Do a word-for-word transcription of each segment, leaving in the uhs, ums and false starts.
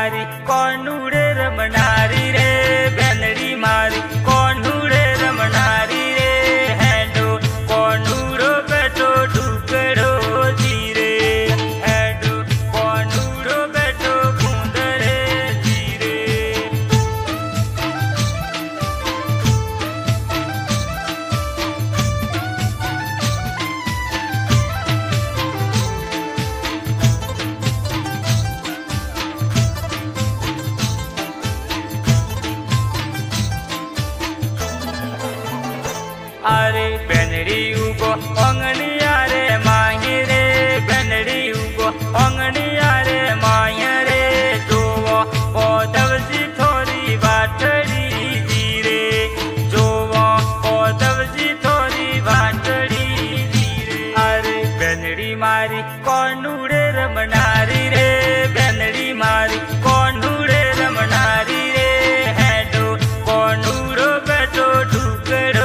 मारी कोनुड़े रमनारी रे बेनड़ी मारी कोनुड़े रमनारी रे हेडो कोनुड़ो बेटो ढुकड़ो जीरे हेडो कोनुड़ो बेटो गुंदरे जीरे। अरे बेनड़ी उगो अंगनिया रे माही रे बेनड़ी उगो अंगनिया रे माही रे जोवो पौधवजी थोड़ी बाटड़ी जीरे जोवो पौधवजी थोड़ी बाटड़ी जीरे। अरे बेनड़ी मारी कोनुड़े रमनारी रे बेनड़ी मारी कोनुड़े रमनारी रे हेडो कोनुड़ो बेटो ढुकड़ो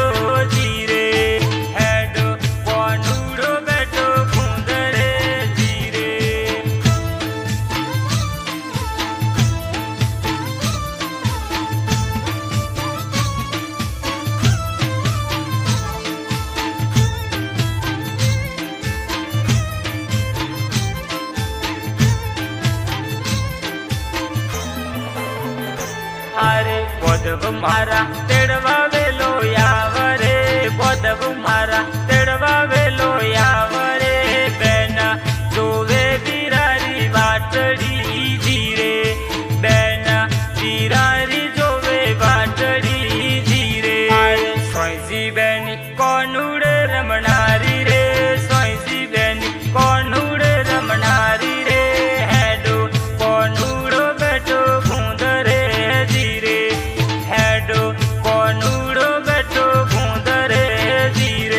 अरे बोधव मारा तेड़वा वेलो यावरे बोधव मारा तेड़वा वेलो यावरे बेना जोवे बिरारी बाटड़ी जीरे बेना बिरारी जोवे बाटड़ी जीरे। अरे सोईसी बेनी कोनुड़े रमनारी रे सोईसी बेनी कोनुड़े रमनारी रे हेडो कोनुड़ो बेटो गुंदरे जीरे हेडो कोनुड़ो बेटो गुंदरे जीरे।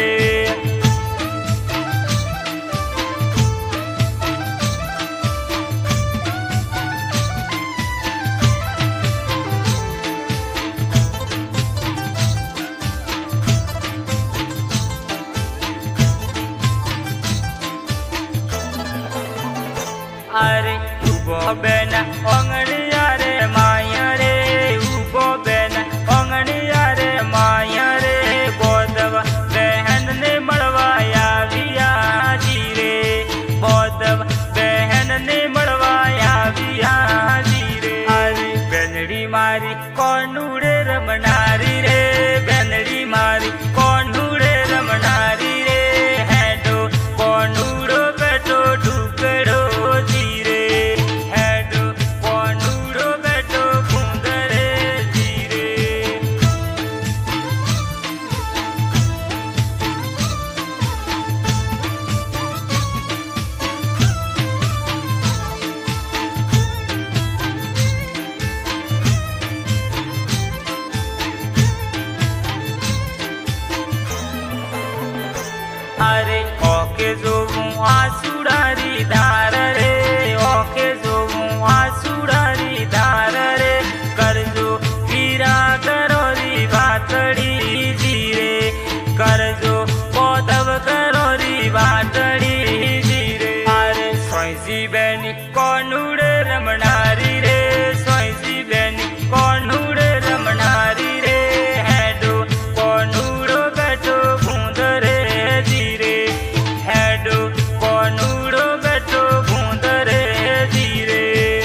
अरे उबो बेना अंगनिया रे माया रे उबो बेना अंगनिया रे माया रे बोधव बहन ने मड़वाया विया जीरे बोधव बहन ने मड़वाया विया जीरे। अरे बेनड़ी मारी कोनुड़े रमनारी रे बेनड़ी मारी कोनुड़े रमनारी रे हेडो कोनुड़ो बेटो ढुकड़ो जीरे हेडो कोनुड़ो बेटो गुंदरे जीरे। अरे ओके जो आसुरारी धार रे ओके जो आसुरारी धार रे कर जो वीरा करोरी बातड़ी जीरे कर जो बोधव करोरी बातड़ी जीरे। अरे सोईसी बेनी कोनुड़े रमनारी रे सोईसी बेनी कोनुड़े रमनारी रे हेडो कोनुड़ो बेटो गुंदरे जीरे हेडो कोनुड़ो बेटो गुंदरे जीरे।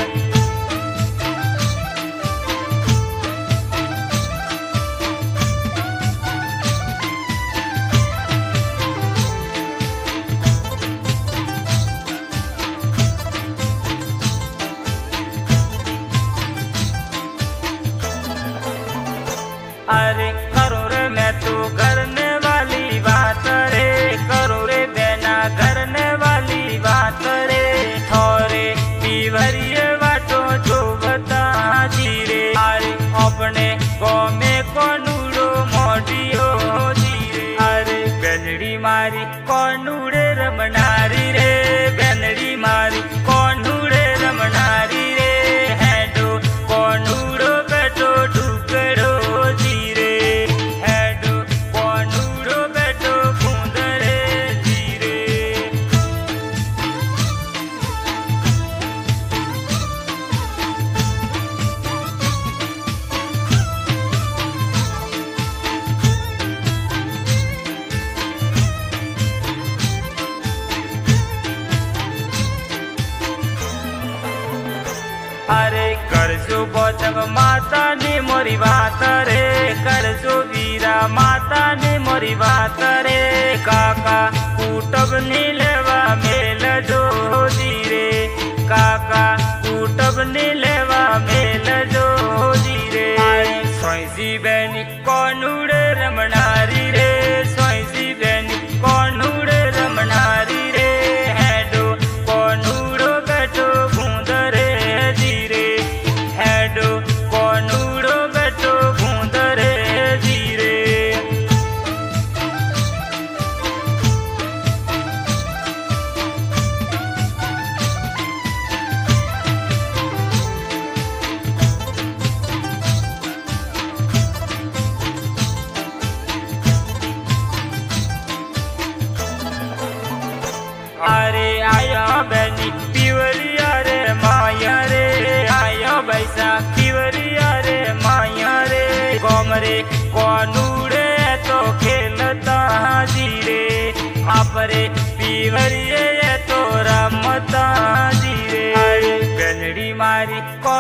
अरे करो रे मैं तो करने वाली बात रे करो रे बेना करने वाली बात रे थोरे पीवरिए बाटो जो बता जीरे। अरे अपने गाँव में कोनुड़ो मोडियो जीरे। अरे बेनड़ी मारी कोनुड़े रमनारी रे बेनड़ी मारी कोनुड़े रमनारी रे हेडो कोनुड़ो बेटो ढुकड़ो जीरे हेडो कोनुड़ो बेटो गुंदरे जीरे। अरे करजो बौद्धव माता ने मोरी बात रे, करजो वीरा माता ने मोरी बात रे। काका कूटब नीलेवा मेल जो धीरे, काका कूटब नीलेवा मेल जो धीरे। सोईजी बेनी कोनुड़े रमनारी रे, सोईजी बेनी कोनुड़े रमनारी रे। हेडो कोनुड़ो बैठो बूंद रे धीरे, हेडो कोनुड़ो बैठो बूंद रे धीरे। अरे आया बैनी पिवरिया रे माया रे, आया बैसा पिवरिया रे माया रे। गोमरे कोनुड़े तो खेलता जीरे, आपरे पिवरिये तो रमता जीरे। बेनड़ी मारी